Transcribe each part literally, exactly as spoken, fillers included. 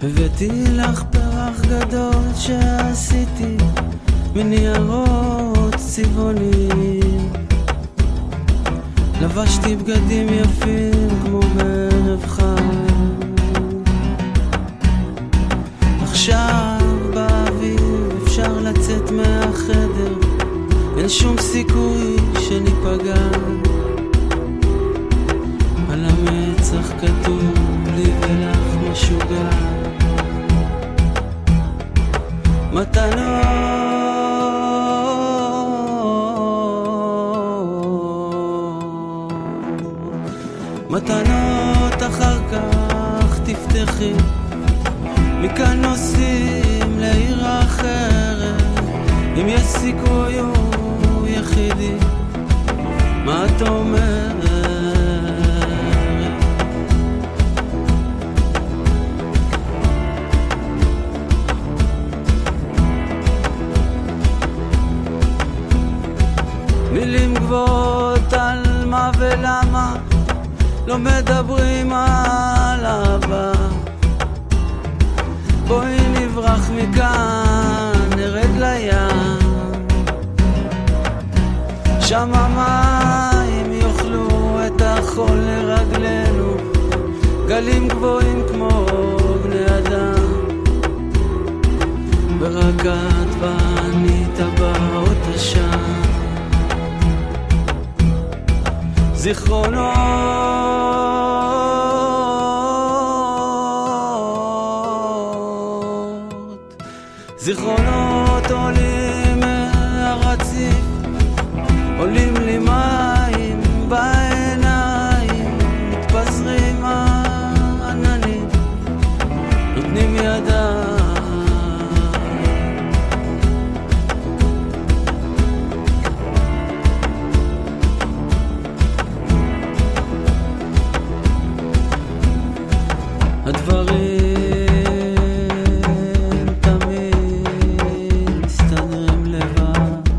הבאתי לך פרח גדול שעשיתי מניירות צבעונים, לבשתי בגדים יפים כמו בערב חג. עכשיו באביב אפשר לצאת מהחדר, אין שום סיכוי שניפגע. על המצח כתוב לי ולך משוגע, מתנות מתנות אחר כך תפתחי, מכאן נוסעים לעיר אחרת, אם יש סיכוי הוא יחידי. מה את אומרת? מילים גבוהות על מה ולמה, לא מדברים על אהבה. בואי נברח מכאן, נרד לים, שם המים יאכלו את החול לרגלינו, גלים גבוהים כמו בני אדם, ורק את ואני טבעות השם. זיכרונות זיכרונות עולים מהרציף, עולים לי מים בעיניים, מתפזרים העננים, נותנים ידיים. הדברים תמיד מסתדרים לבד,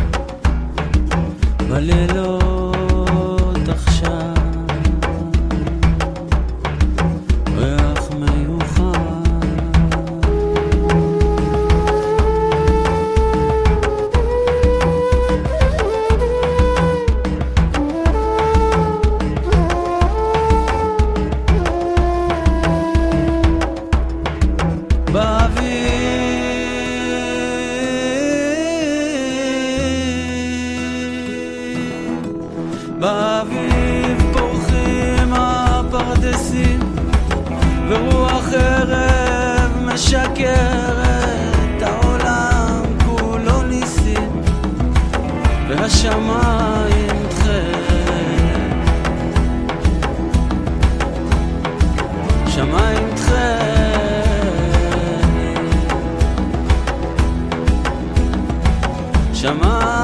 בלילות עכשיו ריח מיוחד. באביב פורחים הפרדסים, ורוח ערב משקרת, העולם כולו ניסים, והשמיים תכלת, שמיים תכלת, שמיים